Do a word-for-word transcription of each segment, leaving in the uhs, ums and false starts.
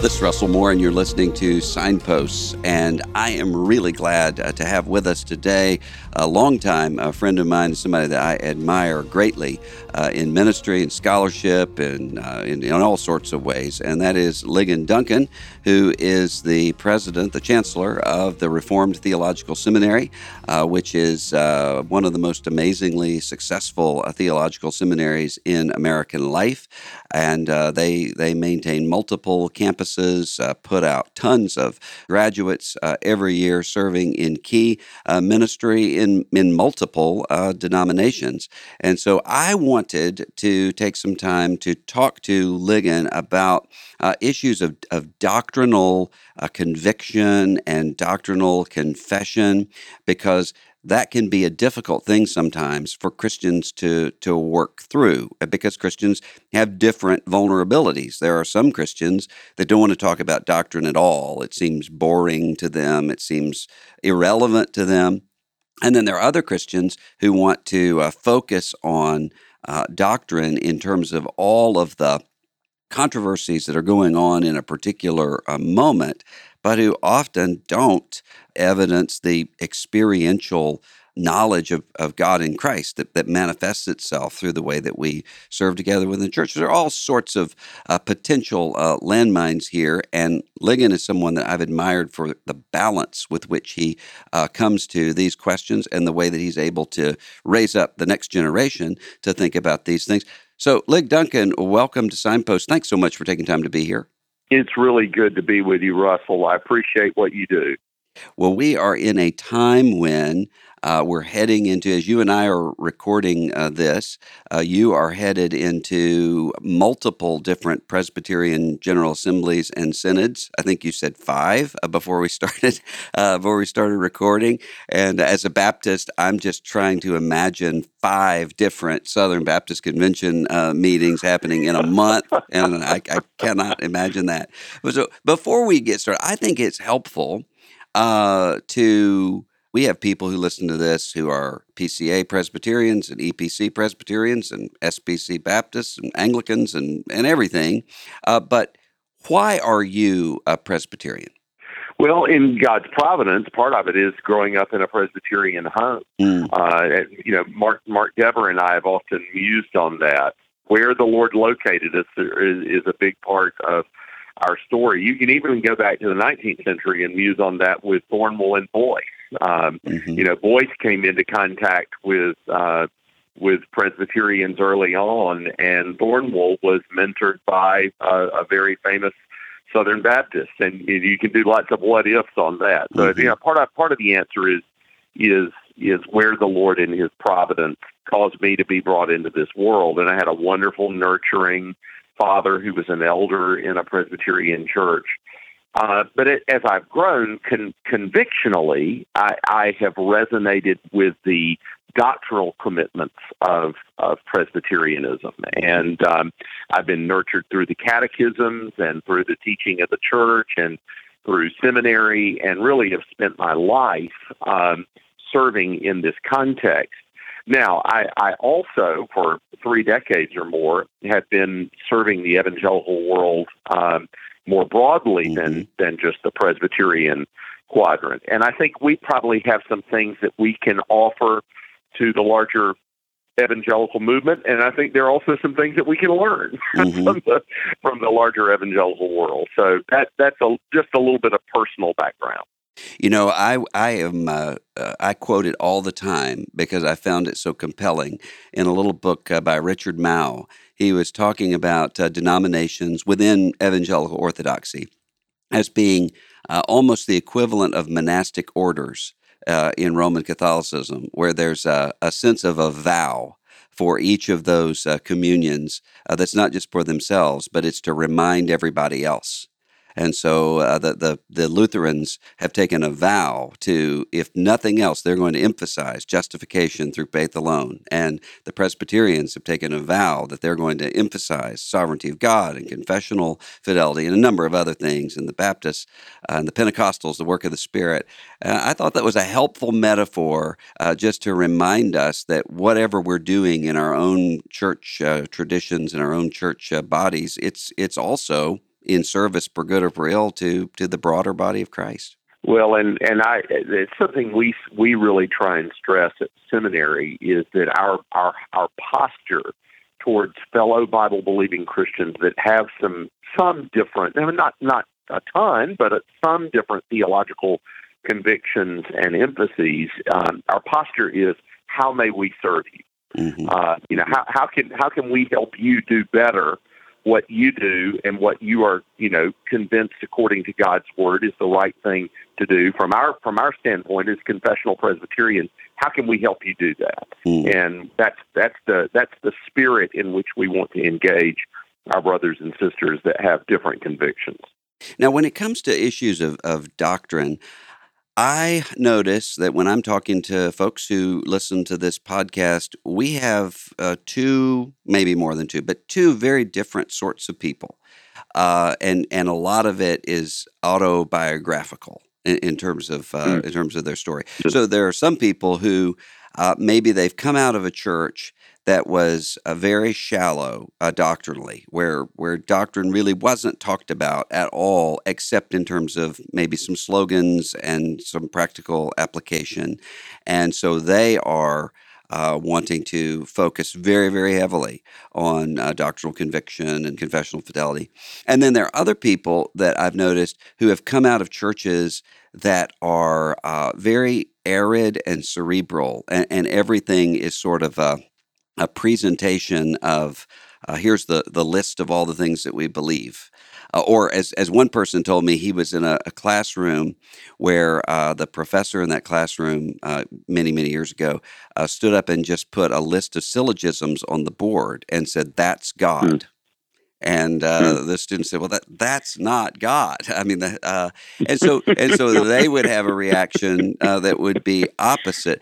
This is Russell Moore, and you're listening to Signposts. And I am really glad uh, to have with us today a longtime uh, friend of mine, somebody that I admire greatly uh, in ministry and scholarship and uh, in, in all sorts of ways. And that is Ligon Duncan, who is the president, the chancellor of the Reformed Theological Seminary, uh, which is uh, one of the most amazingly successful uh, theological seminaries in American life. And uh, they, they maintain multiple campuses, uh, put out tons of graduates uh, every year serving in key uh, ministry in, in multiple uh, denominations. And so I wanted to take some time to talk to Ligon about uh, issues of, of doctrinal uh, conviction and doctrinal confession, because that can be a difficult thing sometimes for Christians to, to work through, because Christians have different vulnerabilities. There are some Christians that don't want to talk about doctrine at all. It seems boring to them. It seems irrelevant to them. And then there are other Christians who want to uh, focus on uh, doctrine in terms of all of the controversies that are going on in a particular uh, moment, but who often don't evidence the experiential knowledge of, of God in Christ that, that manifests itself through the way that we serve together within the church. There are all sorts of uh, potential uh, landmines here, and Ligon is someone that I've admired for the balance with which he uh, comes to these questions and the way that he's able to raise up the next generation to think about these things. So, Lig Duncan, welcome to Signpost. Thanks so much for taking time to be here. It's really good to be with you, Russell. I appreciate what you do. Well, we are in a time when uh, we're heading into, as you and I are recording uh, this, uh, you are headed into multiple different Presbyterian General Assemblies and synods. I think you said five uh, before we started uh, before we started recording. And as a Baptist, I'm just trying to imagine five different Southern Baptist Convention uh, meetings happening in a month, and I, I cannot imagine that. So before we get started, I think it's helpful Uh, to, we have people who listen to this who are P C A Presbyterians and E P C Presbyterians and S B C Baptists and Anglicans and, and everything. Uh, but why are you a Presbyterian? Well, in God's providence, part of it is growing up in a Presbyterian home. Mm. Uh, you know, Mark Mark Dever and I have often mused on that. Where the Lord located us is, is a big part of our story. You can even go back to the nineteenth century and muse on that with Thornwell and Boyce. Um, mm-hmm. You know, Boyce came into contact with uh, with Presbyterians early on, and Thornwell was mentored by uh, a very famous Southern Baptist. And you can do lots of what ifs on that. Mm-hmm. But you know, part of part of the answer is is is where the Lord in His providence caused me to be brought into this world, and I had a wonderful, nurturing father who was an elder in a Presbyterian church. Uh, but it, as I've grown, con- convictionally, I, I have resonated with the doctrinal commitments of, of Presbyterianism. And um, I've been nurtured through the catechisms and through the teaching of the church and through seminary, and really have spent my life um, serving in this context. Now, I, I also, for three decades or more, have been serving the evangelical world um, more broadly mm-hmm. than, than just the Presbyterian quadrant. And I think we probably have some things that we can offer to the larger evangelical movement, and I think there are also some things that we can learn mm-hmm. from the from the larger evangelical world. So that that's a, just a little bit of personal background. You know, I I am uh, uh, I quote it all the time because I found it so compelling in a little book uh, by Richard Mouw. He was talking about uh, denominations within evangelical orthodoxy as being uh, almost the equivalent of monastic orders uh, in Roman Catholicism, where there's a, a sense of a vow for each of those uh, communions uh, that's not just for themselves, but it's to remind everybody else. And so uh, the, the the Lutherans have taken a vow to, if nothing else, they're going to emphasize justification through faith alone. And the Presbyterians have taken a vow that they're going to emphasize sovereignty of God and confessional fidelity and a number of other things. And the Baptists uh, and the Pentecostals, the work of the Spirit. Uh, I thought that was a helpful metaphor uh, just to remind us that whatever we're doing in our own church uh, traditions and our own church uh, bodies, it's it's also in service for good or for ill to to the broader body of Christ. Well, and, and I, it's something we we really try and stress at seminary is that our our our posture towards fellow Bible-believing Christians that have some some different, I mean, not not a ton, but some different theological convictions and emphases. Um, our posture is, how may we serve you? Mm-hmm. Uh, you know, how how can how can we help you do better what you do and what you are, you know, convinced according to God's word is the right thing to do from our from our standpoint as confessional Presbyterians. How can we help you do that? Mm. And that's that's the that's the spirit in which we want to engage our brothers and sisters that have different convictions. Now, when it comes to issues of, of doctrine, I notice that when I'm talking to folks who listen to this podcast, we have uh, two, maybe more than two, but two very different sorts of people. Uh, and, and a lot of it is autobiographical in, in terms of uh, mm. in terms of their story. So there are some people who uh, maybe they've come out of a church that was uh, very shallow uh, doctrinally, where where doctrine really wasn't talked about at all, except in terms of maybe some slogans and some practical application. And so they are uh, wanting to focus very, very heavily on uh, doctrinal conviction and confessional fidelity. And then there are other people that I've noticed who have come out of churches that are uh, very arid and cerebral, and, and everything is sort of a a presentation of uh, here's the, the list of all the things that we believe. Uh, or as as one person told me, he was in a, a classroom where uh, the professor in that classroom uh, many, many years ago uh, stood up and just put a list of syllogisms on the board and said, "That's God." Mm. And uh, mm. the student said, "Well, that that's not God." I mean, uh, and so and so they would have a reaction uh, that would be opposite.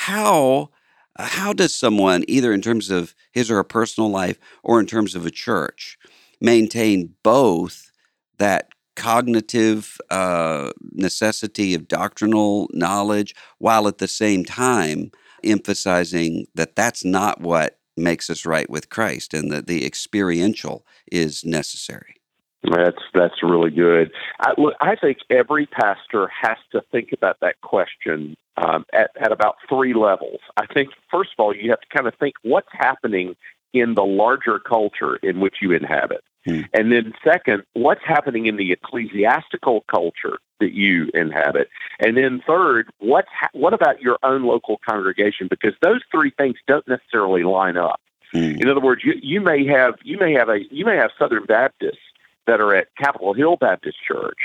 How Uh, how does someone, either in terms of his or her personal life or in terms of a church, maintain both that cognitive uh, necessity of doctrinal knowledge while at the same time emphasizing that that's not what makes us right with Christ and that the experiential is necessary? That's that's really good. I, look, I think every pastor has to think about that question um, at, at about three levels. I think, first of all, you have to kind of think what's happening in the larger culture in which you inhabit. Hmm. And then second, what's happening in the ecclesiastical culture that you inhabit. And then third, what's ha- what about your own local congregation? Because those three things don't necessarily line up. Hmm. In other words, you, you may have you may have a you may have Southern Baptists that are at Capitol Hill Baptist Church,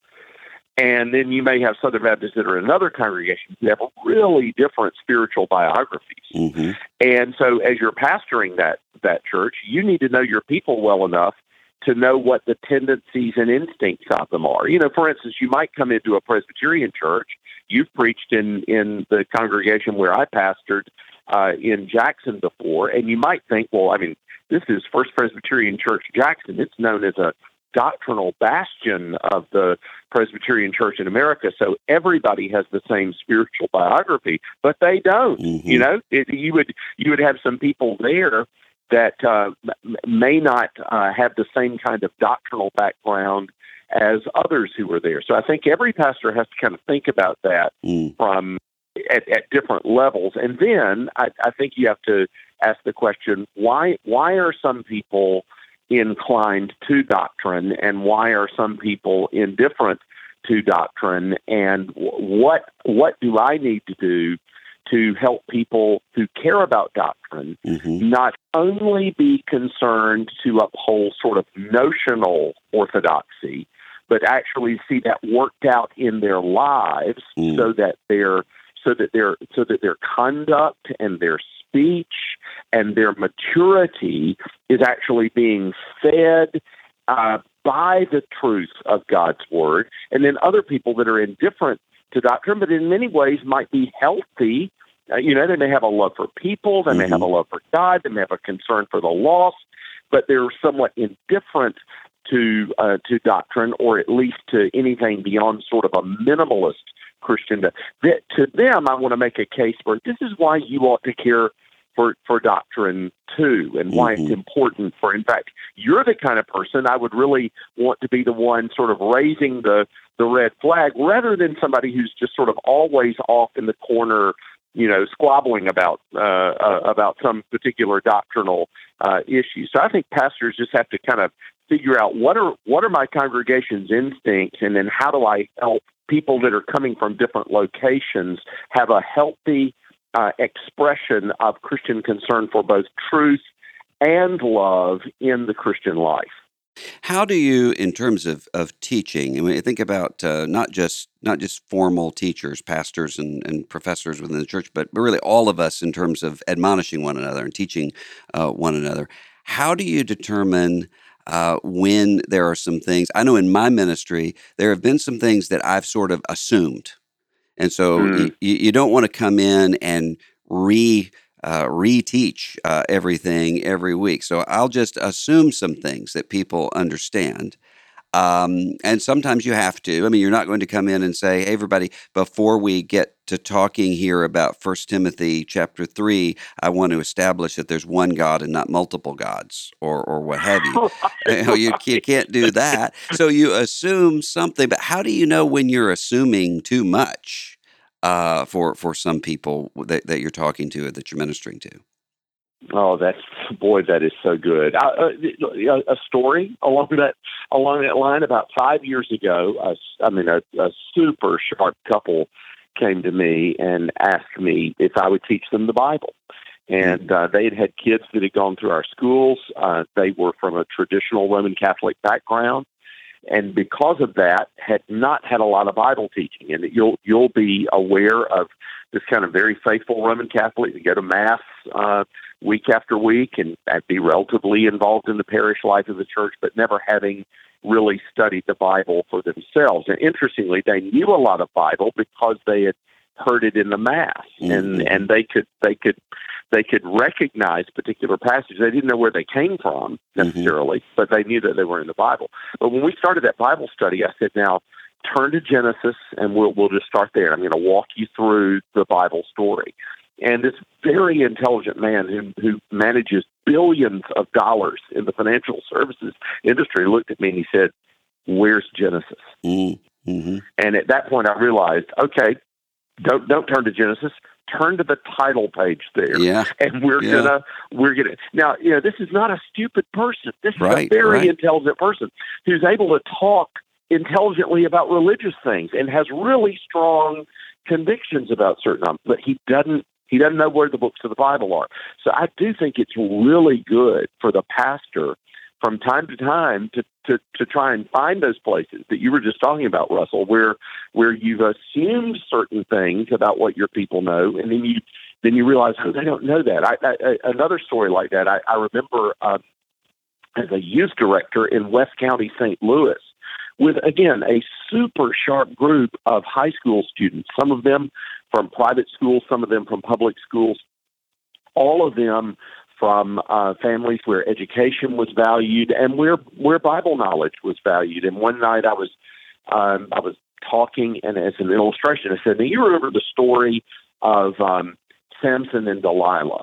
and then you may have Southern Baptists that are in another congregation who have really different spiritual biographies. Mm-hmm. And so as you're pastoring that, that church, you need to know your people well enough to know what the tendencies and instincts of them are. You know, for instance, you might come into a Presbyterian church. You've preached in, in the congregation where I pastored uh, in Jackson before, and you might think, well, I mean, this is First Presbyterian Church Jackson. It's known as a doctrinal bastion of the Presbyterian Church in America, so everybody has the same spiritual biography, but they don't. Mm-hmm. You know, it, you would you would have some people there that uh, m- may not uh, have the same kind of doctrinal background as others who were there. So I think every pastor has to kind of think about that mm. from at, at different levels, and then I, I think you have to ask the question, why why are some people inclined to doctrine, and why are some people indifferent to doctrine, and what what do I need to do to help people who care about doctrine mm-hmm. not only be concerned to uphold sort of notional orthodoxy, but actually see that worked out in their lives mm. so that their so that their so that their conduct and their speech and their maturity is actually being fed uh, by the truth of God's word. And then other people that are indifferent to doctrine, but in many ways might be healthy. Uh, you know, they may have a love for people, they mm-hmm. may have a love for God, they may have a concern for the lost, but they're somewhat indifferent to uh, to doctrine, or at least to anything beyond sort of a minimalist Christian. That to them, I want to make a case for this is why you ought to care for, for doctrine too, and why mm-hmm. it's important for, in fact, you're the kind of person I would really want to be the one sort of raising the, the red flag, rather than somebody who's just sort of always off in the corner, you know, squabbling about uh, uh, about some particular doctrinal uh, issue. So I think pastors just have to kind of figure out what are what are my congregation's instincts, and then how do I help people that are coming from different locations have a healthy uh, expression of Christian concern for both truth and love in the Christian life. How do you, in terms of, of teaching, I mean, think about uh, not just not just formal teachers, pastors and, and professors within the church, but really all of us in terms of admonishing one another and teaching uh, one another. How do you determine uh, when there are some things? I know in my ministry, there have been some things that I've sort of assumed. And so mm. you, you don't want to come in and re Uh, reteach uh, everything every week. So I'll just assume some things that people understand. Um, and sometimes you have to. I mean, you're not going to come in and say, hey, everybody, before we get to talking here about First Timothy chapter three, I want to establish that there's one God and not multiple gods, or or what have you. you, know, you, you can't do that. So you assume something, but how do you know when you're assuming too much? Uh, for for some people that, that you're talking to, that you're ministering to? Oh, that's boy, that is so good. I, uh, a story along that along that line. About five years ago, a, I mean, a, a super sharp couple came to me and asked me if I would teach them the Bible. And uh, they had had kids that had gone through our schools. Uh, they were from a traditional Roman Catholic background, and because of that, had not had a lot of Bible teaching. And you'll you'll be aware of this kind of very faithful Roman Catholic that go to Mass uh, week after week and, and be relatively involved in the parish life of the church, but never having really studied the Bible for themselves. And interestingly, they knew a lot of Bible because they had heard it in the Mass, mm-hmm. and and they could they could they could recognize particular passages. They didn't know where they came from necessarily, mm-hmm. but they knew that they were in the Bible. But when we started that Bible study, I said, now turn to Genesis, and we'll we'll just start there. I'm going to walk you through the Bible story. And this very intelligent man who who manages billions of dollars in the financial services industry looked at me and he said, "Where's Genesis?" Mm-hmm. And at that point, I realized, okay, Don't don't turn to Genesis. Turn to the title page there, yeah. and we're yeah. gonna we're gonna now. You know, this is not a stupid person. This is right, a very right. intelligent person who's able to talk intelligently about religious things and has really strong convictions about certain. But he doesn't he doesn't know where the books of the Bible are. So I do think it's really good for the pastor from time to time to, to, to try and find those places that you were just talking about, Russell, where where you've assumed certain things about what your people know, and then you then you realize, oh, they don't know that. I, I, another story like that, I, I remember uh, as a youth director in West County, Saint Louis, with, again, a super sharp group of high school students, some of them from private schools, some of them from public schools, all of them from uh, families where education was valued and where where Bible knowledge was valued. And one night I was um, I was talking, and as an illustration, I said, "Now you remember the story of um, Samson and Delilah?"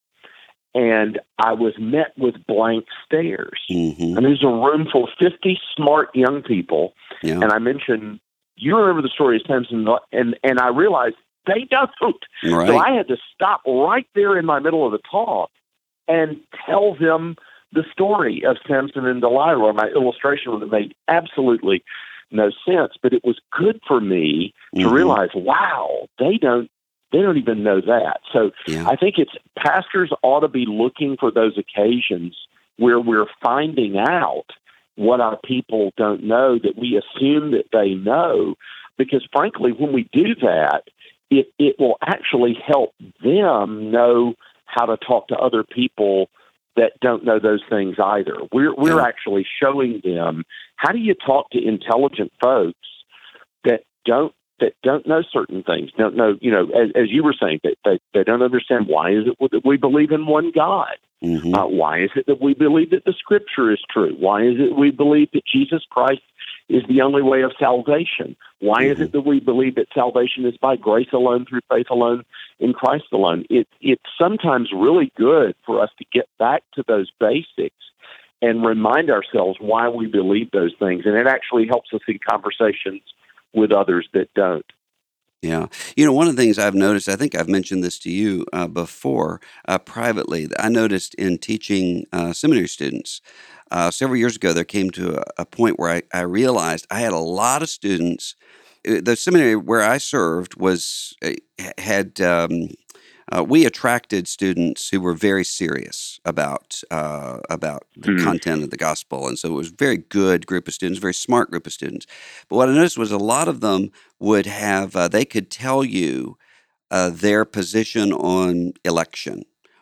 And I was met with blank stares. Mm-hmm. And there's a room full of fifty smart young people, yeah. and I mentioned, "You remember the story of Samson?" And and I realized they don't. Right. So I had to stop right there in my middle of the talk and tell them the story of Samson and Delilah. My illustration would have made absolutely no sense, but it was good for me to mm-hmm. realize, wow, they don't they don't even know that. So yeah. I think it's pastors ought to be looking for those occasions where we're finding out what our people don't know, that we assume that they know, because frankly, when we do that, it, it will actually help them know how to talk to other people that don't know those things either. We're we're yeah. actually showing them, how do you talk to intelligent folks that don't that don't know certain things, don't know, you know, as, as you were saying, that they, they don't understand, why is it that we believe in one God? Mm-hmm. Uh, why is it that we believe that the Scripture is true? Why is it we believe that Jesus Christ is the only way of salvation. Why mm-hmm. is it that we believe that salvation is by grace alone, through faith alone, in Christ alone? It, it's sometimes really good for us to get back to those basics and remind ourselves why we believe those things. And it actually helps us in conversations with others that don't. Yeah. You know, one of the things I've noticed, I think I've mentioned this to you uh, before uh, privately, I noticed in teaching uh, seminary students uh, several years ago, there came to a, a point where I, I realized I had a lot of students. uh, The seminary where I served was uh, had um, uh, we attracted students who were very serious about uh, about the Mm. content of the gospel, and so it was a very good group of students, very smart group of students. But what I noticed was a lot of them would have uh, they could tell you uh, their position on election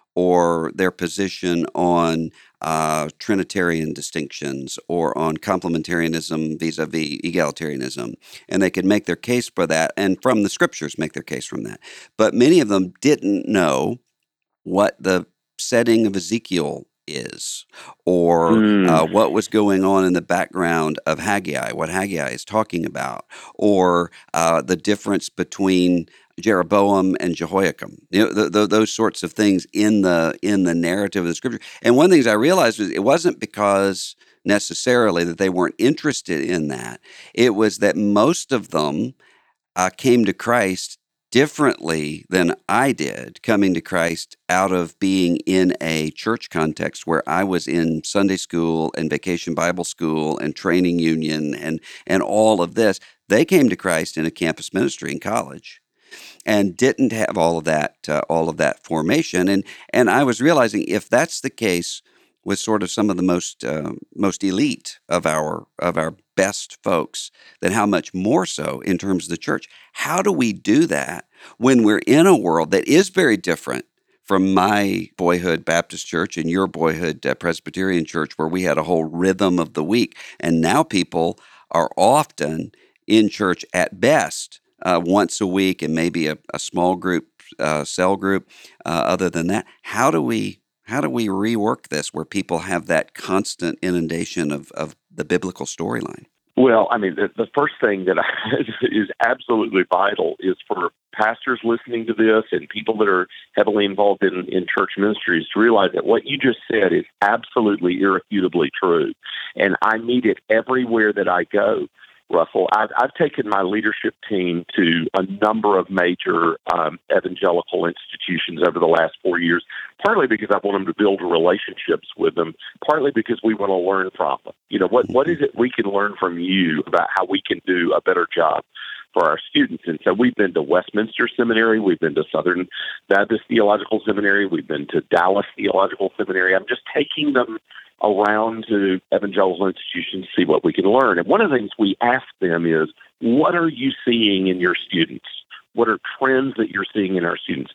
or their position on uh, Trinitarian distinctions or on complementarianism vis-a-vis egalitarianism. And they could make their case for that and from the scriptures make their case from that. But many of them didn't know what the setting of Ezekiel is, or Mm. uh, what was going on in the background of Haggai, what Haggai is talking about, or uh, the difference between Jeroboam and Jehoiakim. You know, th- th- those sorts of things in the in the narrative of the scripture. And one of the things I realized was it wasn't because necessarily that they weren't interested in that. It was that most of them uh, came to Christ differently than I did, coming to Christ out of being in a church context where I was in Sunday school and vacation Bible school and training union and and all of this. They came to Christ in a campus ministry in college and didn't have all of that uh, all of that formation. And and I was realizing if that's the case with sort of some of the most uh, most elite of our of our best folks, then how much more so in terms of the church? How do we do that when we're in a world that is very different from my boyhood Baptist church and your boyhood uh, Presbyterian church, where we had a whole rhythm of the week, and now people are often in church at best uh, once a week and maybe a, a small group, uh, cell group. Uh, other than that, how do we How do we rework this where people have that constant inundation of, of the biblical storyline? Well, I mean, the, the first thing that I, is absolutely vital is for pastors listening to this and people that are heavily involved in, in church ministries to realize that what you just said is absolutely irrefutably true. And I meet it everywhere that I go. Russell, I've, I've taken my leadership team to a number of major um, evangelical institutions over the last four years, partly because I want them to build relationships with them, partly because we want to learn from them. You know, what what is it we can learn from you about how we can do a better job for our students? And so we've been to Westminster Seminary, we've been to Southern Baptist Theological Seminary, we've been to Dallas Theological Seminary. I'm just taking them around to evangelical institutions to see what we can learn. And one of the things we ask them is, what are you seeing in your students? What are trends that you're seeing in our students?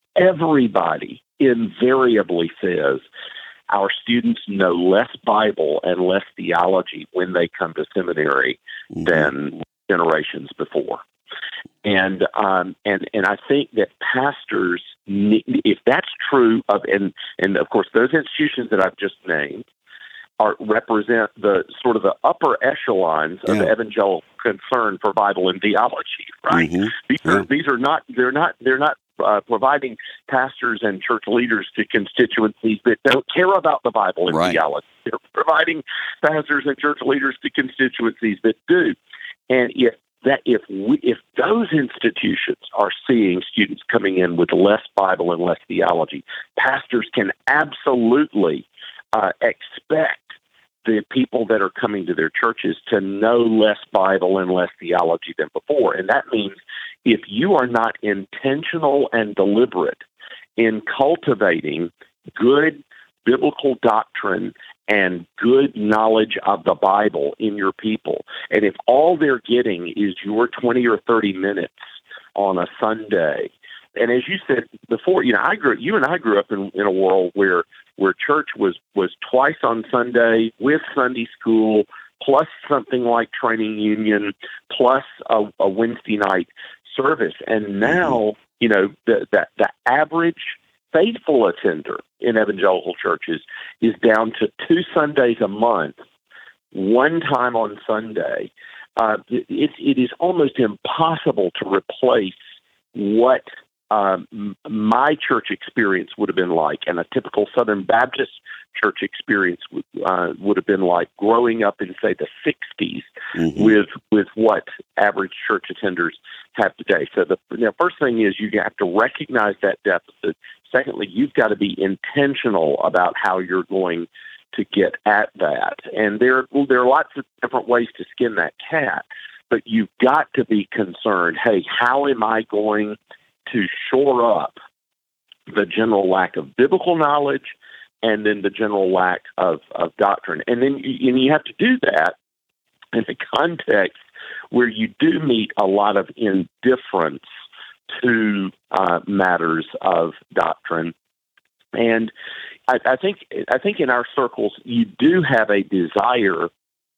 Everybody invariably says our students know less Bible and less theology when they come to seminary mm-hmm. than generations before. And um, and and I think that pastors, if that's true of, and and of course those institutions that I've just named are represent the sort of the upper echelons of yeah. evangelical concern for Bible and theology, right? Mm-hmm. These yeah. are these are not they're not they're not uh, providing pastors and church leaders to constituencies that don't care about the Bible and right. theology. They're providing pastors and church leaders to constituencies that do. And if that if we, if those institutions are seeing students coming in with less Bible and less theology, pastors can absolutely uh, expect the people that are coming to their churches to know less Bible and less theology than before. And that means if you are not intentional and deliberate in cultivating good biblical doctrine and good knowledge of the Bible in your people, and if all they're getting is your twenty or thirty minutes on a Sunday, and as you said before, you know, I grew, you and I grew up in, in a world where where church was was twice on Sunday with Sunday school, plus something like training union, plus a, a Wednesday night service, and now you know the the, the average faithful attender in evangelical churches is down to two Sundays a month one time on Sunday, uh, it, it is almost impossible to replace what um, my church experience would have been like, and a typical Southern Baptist church experience would, uh, would have been like growing up in, say, the sixties mm-hmm. with with what average church attenders have today. So the, the first thing is you have to recognize that deficit. Secondly, you've got to be intentional about how you're going to get at that. And there, well, there are lots of different ways to skin that cat, but you've got to be concerned, hey, how am I going to shore up the general lack of biblical knowledge and then the general lack of, of doctrine? And then you, and you have to do that in a context where you do meet a lot of indifference to uh, matters of doctrine. And I, I think I think in our circles, you do have a desire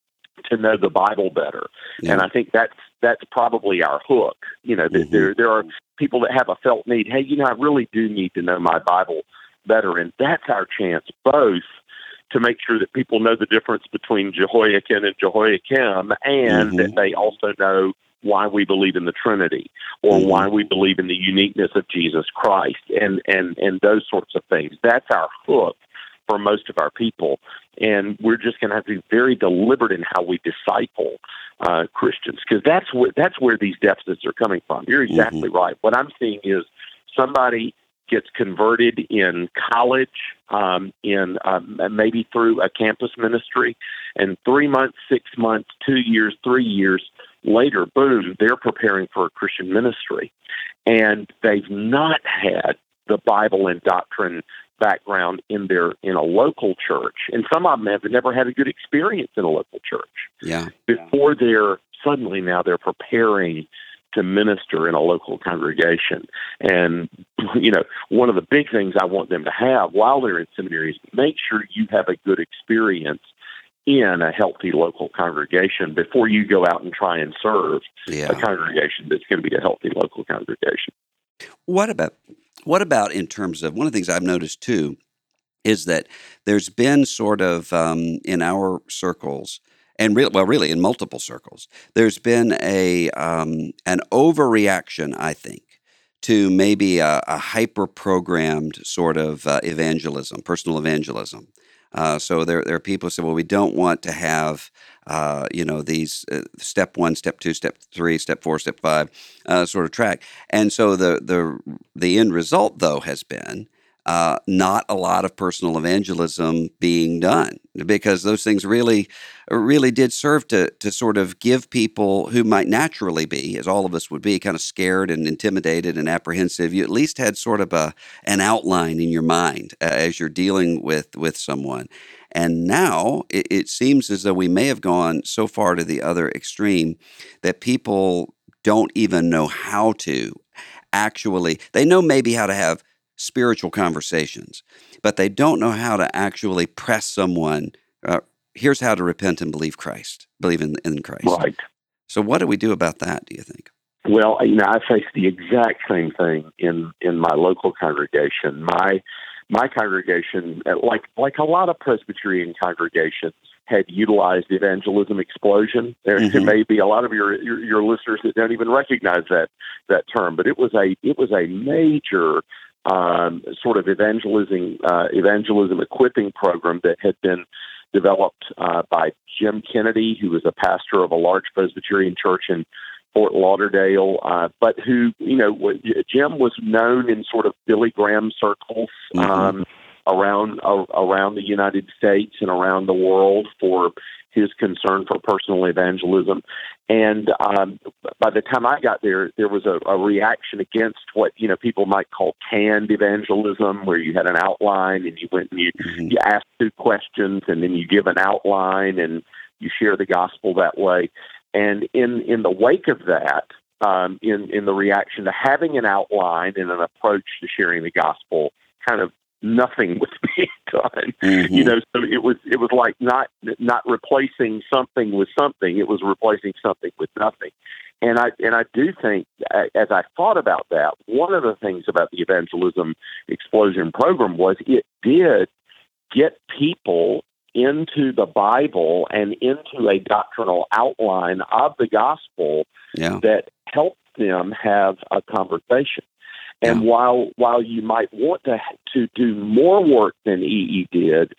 to know the Bible better. Yeah. And I think that's that's probably our hook. You know, mm-hmm. there there are people that have a felt need, hey, you know, I really do need to know my Bible better. And that's our chance both to make sure that people know the difference between Jehoiakim and Jehoiakim, and mm-hmm. that they also know why we believe in the Trinity, or mm-hmm. why we believe in the uniqueness of Jesus Christ, and, and, and those sorts of things. That's our hook for most of our people. And we're just going to have to be very deliberate in how we disciple uh, Christians, because that's where, that's where these deficits are coming from. You're exactly mm-hmm. right. What I'm seeing is somebody gets converted in college, um, in um, maybe through a campus ministry, and three months, six months, two years, three years later, boom, they're preparing for a Christian ministry. And they've not had the Bible and doctrine background in their in a local church. And some of them have never had a good experience in a local church. Yeah. Before they're suddenly now they're preparing to minister in a local congregation. And, you know, one of the big things I want them to have while they're in seminary is make sure you have a good experience in a healthy local congregation before you go out and try and serve yeah. a congregation that's going to be a healthy local congregation. What about, what about in terms of, one of the things I've noticed too is that there's been sort of um, in our circles, and re- well, really in multiple circles, there's been a um, an overreaction, I think, to maybe a, a hyper-programmed sort of uh, evangelism, personal evangelism. Uh, so there, there are people who say, well, we don't want to have, uh, you know, these uh, step one, step two, step three, step four, step five uh, sort of track. And so the the the end result, though, has been uh, not a lot of personal evangelism being done, because those things really, really did serve to to sort of give people who might naturally be, as all of us would be, kind of scared and intimidated and apprehensive. You at least had sort of a an outline in your mind uh, as you're dealing with with someone. And now it, it seems as though we may have gone so far to the other extreme that people don't even know how to actually, they know maybe how to have spiritual conversations, but they don't know how to actually press someone. Uh, here's how to repent and believe Christ, believe in, in Christ. Right. So what do we do about that, do you think? Well, you know, I face the exact same thing in, in my local congregation. My my congregation, like like a lot of Presbyterian congregations, had utilized evangelism explosion. There, mm-hmm. there may be a lot of your, your your listeners that don't even recognize that that term, but it was a it was a major um, sort of evangelism uh, evangelism equipping program that had been developed uh, by Jim Kennedy, who was a pastor of a large Presbyterian church in Fort Lauderdale, uh, but who, you know, Jim was known in sort of Billy Graham circles mm-hmm. um, around uh, around the United States and around the world for his concern for personal evangelism. And um, by the time I got there, there was a, a reaction against what, you know, people might call canned evangelism, where you had an outline and you went and you, mm-hmm. you asked two questions and then you give an outline and you share the gospel that way. And in, in the wake of that, um, in, in the reaction to having an outline and an approach to sharing the gospel, kind of nothing was being done. Mm-hmm. You know, so it was it was like not not replacing something with something. It was replacing something with nothing. And I and I do think, as I thought about that, one of the things about the evangelism explosion program was it did get people into the Bible and into a doctrinal outline of the gospel yeah. that helps them have a conversation. And Yeah. while while you might want to to do more work than E E did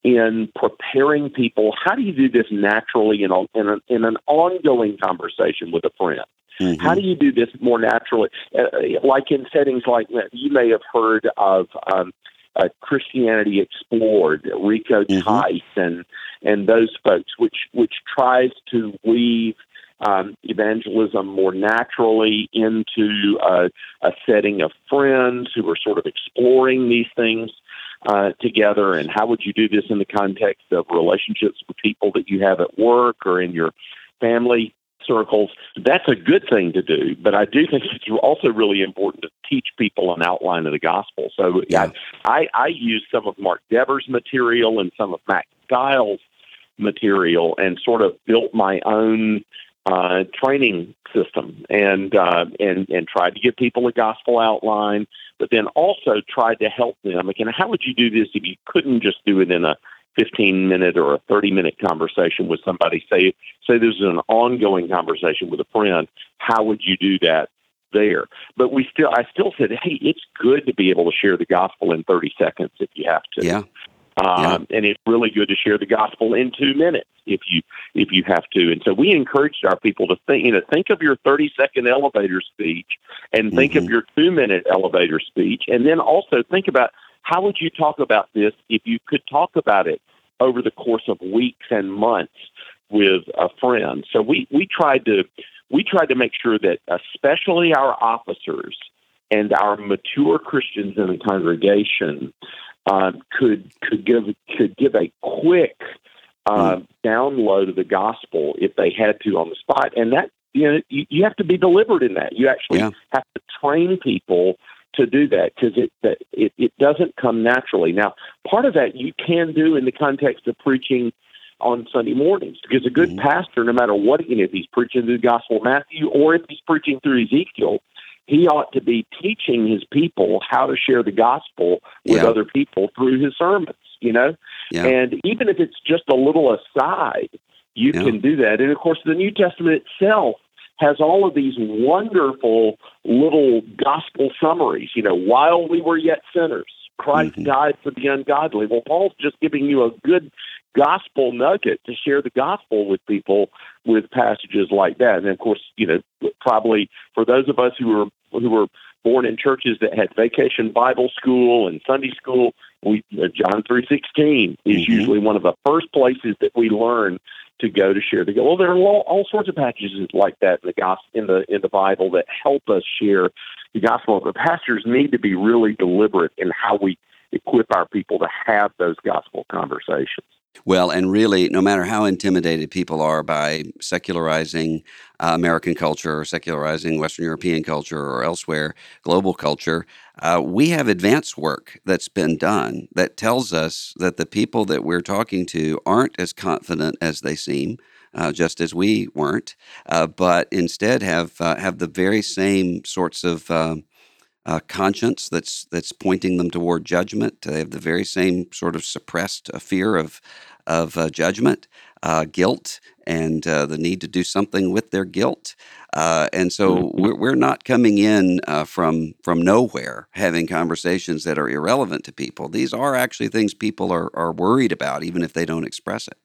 in preparing people, how do you do this naturally in a, in, a, in an ongoing conversation with a friend? Mm-hmm. How do you do this more naturally? Uh, like in settings like that, you may have heard of um, uh, Christianity Explored, Rico Mm-hmm. Tice, and and those folks, which which tries to weave um, evangelism more naturally into uh, a setting of friends who are sort of exploring these things uh, together. And how would you do this in the context of relationships with people that you have at work or in your family circles? That's a good thing to do, but I do think it's also really important to teach people an outline of the gospel. So Yeah. I, I, I use some of Mark Dever's material and some of Matt Stiles' material and sort of built my own uh, training system and, uh, and, and tried to give people a gospel outline, but then also tried to help them. Again, how would you do this if you couldn't just do it in a fifteen minute or a thirty minute conversation with somebody? Say, say there's an ongoing conversation with a friend. How would you do that there? But we still, I still said, hey, it's good to be able to share the gospel in thirty seconds if you have to. Yeah. Um, Yeah. And it's really good to share the gospel in two minutes if you if you have to. And so we encouraged our people to think, you know, think of your thirty second elevator speech and think Mm-hmm. of your two minute elevator speech, and then also think about how would you talk about this if you could talk about it over the course of weeks and months with a friend. So we, we tried to we tried to make sure that especially our officers and our mature Christians in the congregation uh, could could give could give a quick uh, mm. download of the gospel if they had to on the spot. And that, you know, you, you have to be deliberate in that. You actually Yeah. have to train people to do that because it, that it it doesn't come naturally. Now, part of that you can do in the context of preaching on Sunday mornings, because a good Mm-hmm. pastor, no matter what, you know, if he's preaching through the Gospel of Matthew or if he's preaching through Ezekiel, he ought to be teaching his people how to share the gospel with Yeah. other people through his sermons, you know? Yeah. And even if it's just a little aside, you Yeah. can do that. And of course, the New Testament itself has all of these wonderful little gospel summaries. You know, while we were yet sinners, Christ Mhm. died for the ungodly. Well, Paul's just giving you a good gospel nugget to share the gospel with people with passages like that. And of course, you know, probably for those of us who were who were born in churches that had vacation Bible school and Sunday school, we uh, John three sixteen is Mhm. usually one of the first places that we learn to go to share the gospel. Well, there are all, all sorts of passages like that in the gospel in the in the Bible that help us share the gospel. But pastors need to be really deliberate in how we equip our people to have those gospel conversations. Well, and really, no matter how intimidated people are by secularizing uh, American culture or secularizing Western European culture or elsewhere, global culture, uh, we have advanced work that's been done that tells us that the people that we're talking to aren't as confident as they seem, uh, just as we weren't, uh, but instead have uh, have the very same sorts of um, uh, conscience that's that's pointing them toward judgment. They have the very same sort of suppressed uh, fear of of uh, judgment, uh, guilt, and uh, the need to do something with their guilt. Uh, and so we're, we're not coming in uh, from from nowhere having conversations that are irrelevant to people. These are actually things people are, are worried about, even if they don't express it.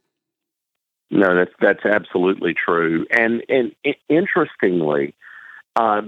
No, that's that's absolutely true. And and interestingly, um,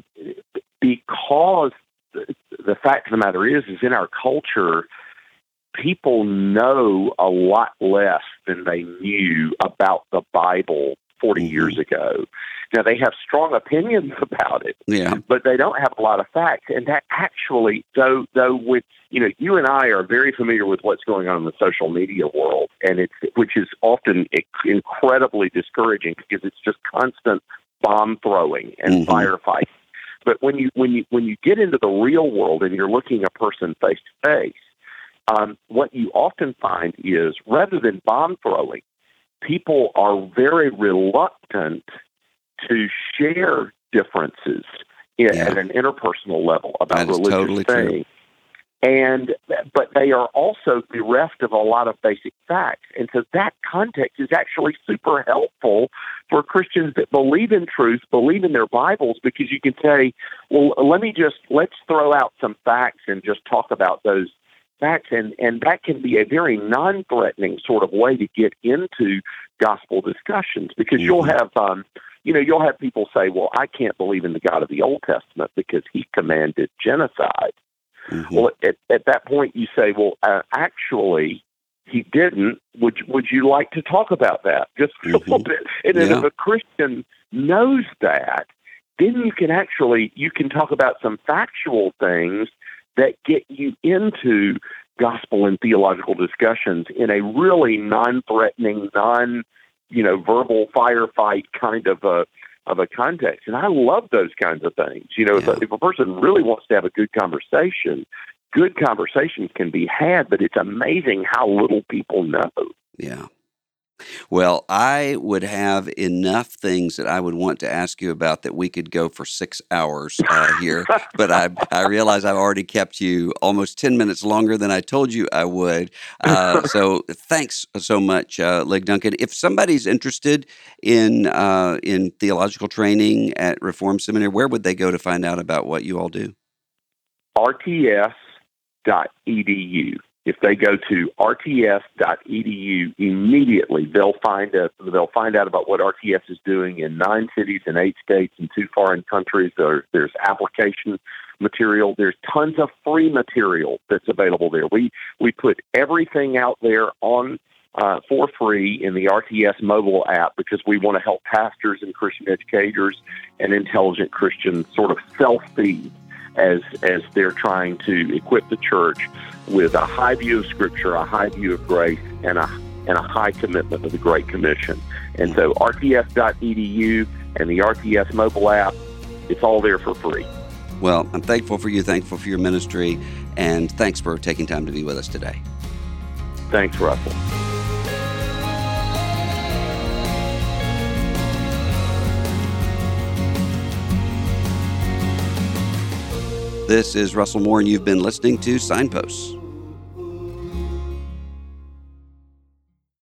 because the, the fact of the matter is, is in our culture, people know a lot less than they knew about the Bible forty Mm-hmm. years ago. Now, they have strong opinions about it, Yeah. but they don't have a lot of facts. And that actually, though, though, with you know, you and I are very familiar with what's going on in the social media world, and it's which is often incredibly discouraging because it's just constant bomb throwing and Mm-hmm. firefighting. But when you when you when you get into the real world and you're looking a person face to face, Um, what you often find is, rather than bomb throwing, people are very reluctant to share differences in, Yeah. at an interpersonal level about That is religious totally true. things. And but they are also bereft of a lot of basic facts. And so that context is actually super helpful for Christians that believe in truth, believe in their Bibles, because you can say, well, let me just, let's throw out some facts and just talk about those facts. And, and that can be a very non-threatening sort of way to get into gospel discussions, because mm-hmm. you'll have, um, you know, you'll have people say, well, I can't believe in the God of the Old Testament because he commanded genocide. Mm-hmm. Well, at, at that point, you say, well, uh, actually, he didn't. Would would you like to talk about that just a mm-hmm. little bit? And then yeah. if a Christian knows that, then you can actually, you can talk about some factual things that get you into gospel and theological discussions in a really non-threatening, non, you know, verbal firefight kind of a of a context. And I love those kinds of things. You know, yeah. if, a, if a person really wants to have a good conversation, good conversations can be had, but it's amazing how little people know. Yeah. Well, I would have enough things that I would want to ask you about that we could go for six hours uh, here, but I I realize I've already kept you almost ten minutes longer than I told you I would. Uh, so thanks so much, uh, Lig Duncan. If somebody's interested in uh, in theological training at Reformed Seminary, where would they go to find out about what you all do? R T S dot E D U. If they go to R T S dot E D U immediately, they'll find a, they'll find out about what R T S is doing in nine cities and eight states and two foreign countries. There, there's application material. There's tons of free material that's available there. We we put everything out there on uh, for free in the R T S mobile app because we want to help pastors and Christian educators and intelligent Christians sort of self-feed as as they're trying to equip the church with a high view of Scripture, a high view of grace, and a and a high commitment to the Great Commission. And so R T S dot E D U and the R T S mobile app, it's all there for free. Well, I'm thankful for you, thankful for your ministry, and thanks for taking time to be with us today. Thanks, Russell. This is Russell Moore, and you've been listening to Signposts.